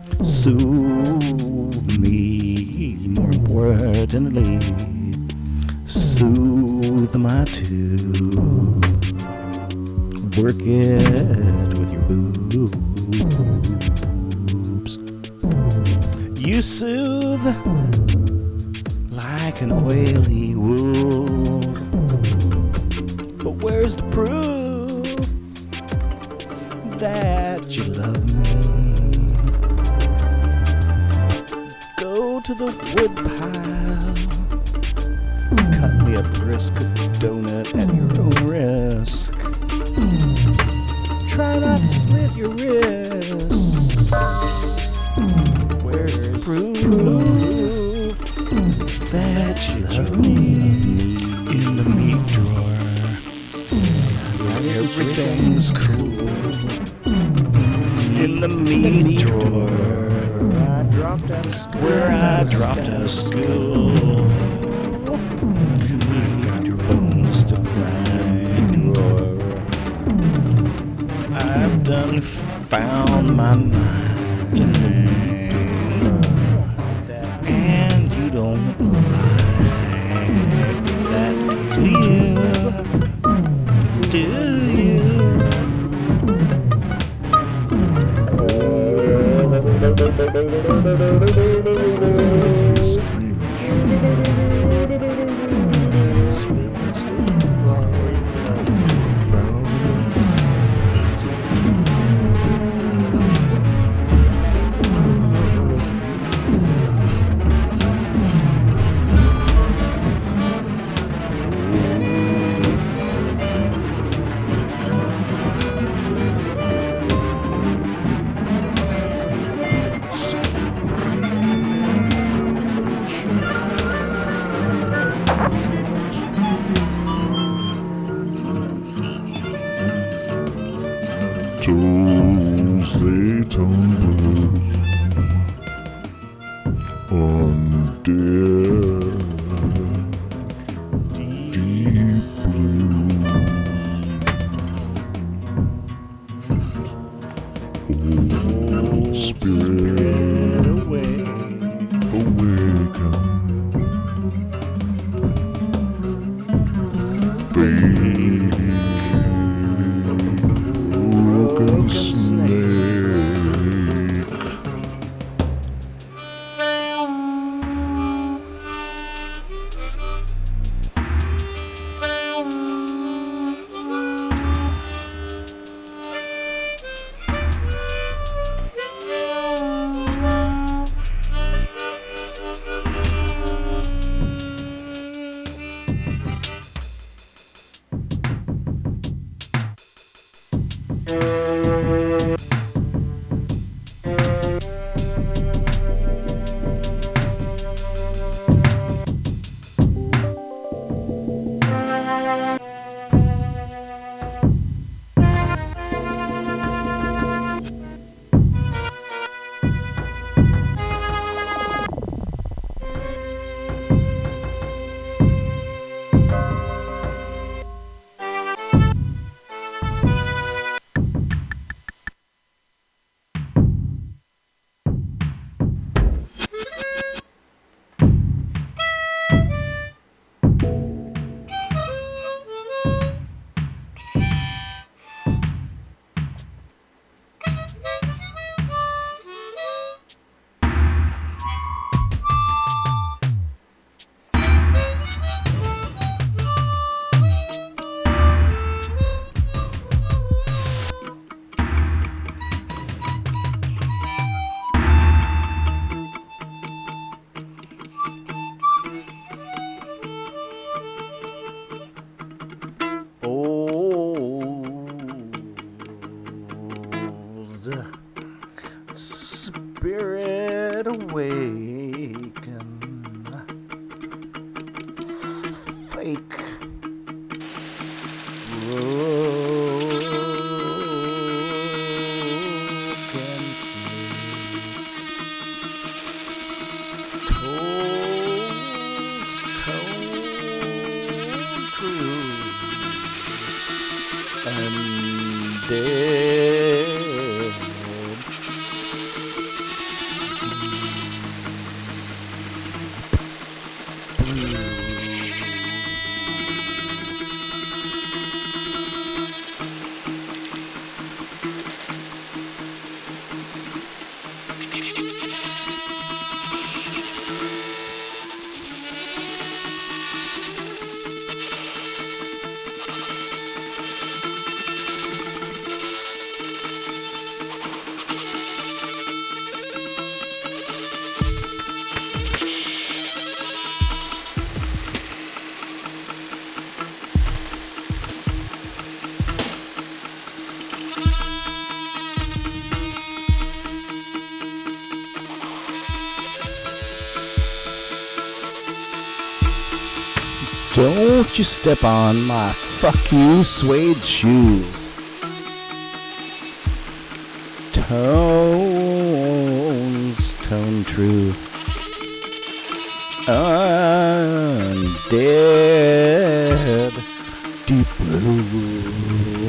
Soothe me, more importantly, soothe my tune. Work it with your boobs. You soothe like an oily wound. But where's the proof that you love me? Go to the woodpile, cut me a brisk donut at your own risk. Try not to slit your wrists. Where's the proof that you love me? In the meat drawer, everything's cool. In the meat drawer, where I dropped out of school. We've got your bones to grind and roar. I've done found my mind in the door, and you don't like that, do you? Do you? Tuesday tumble on dear deep blue. Old spirit awaken, baby. Broken snake. Spirit awaken, fake broken sleep, cold true and dead. Don't you step on my fuck you suede shoes. Tones, tone true. Undead, deep blue.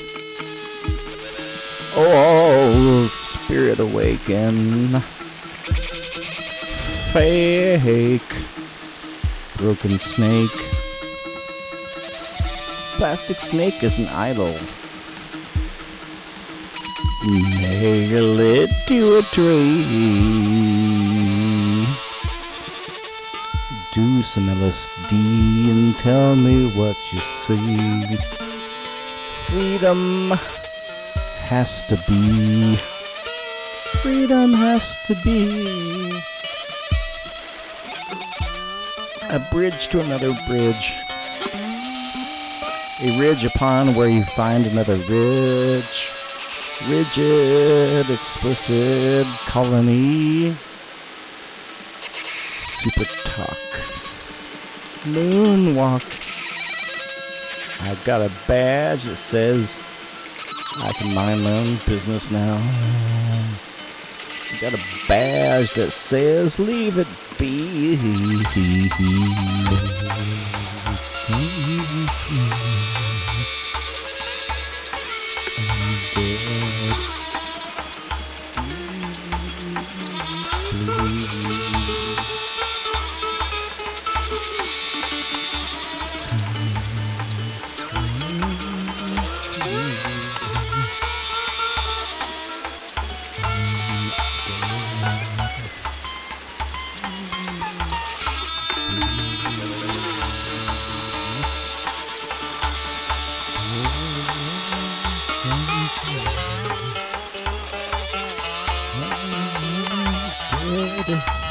Old spirit awaken. Fake, broken snake. Plastic snake is an idol. Nail it to a tree. Do some LSD and tell me what you see. Freedom has to be. Freedom has to be. A bridge to another bridge. A ridge upon where you find another ridge. Rigid, explicit, colony. Super talk. Moonwalk. I've got a badge that says I can mind my own business now. I've got a badge that says leave it be. Good.